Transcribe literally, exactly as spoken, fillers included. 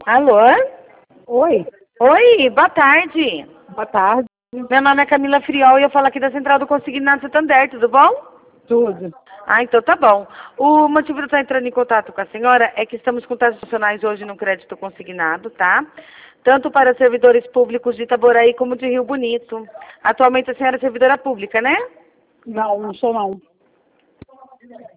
Alô? Oi, Oi, boa tarde. boa tarde. Meu nome é Camila Friol e eu falo aqui da Central do Consignado Santander, tudo bom? Tudo. Ah, então tá bom. O motivo de eu estar entrando em contato com a senhora é que estamos com taxas adicionais hoje no crédito consignado, tá? Tanto para servidores públicos de Itaboraí como de Rio Bonito. Atualmente a senhora é servidora pública, né? Não, não sou não.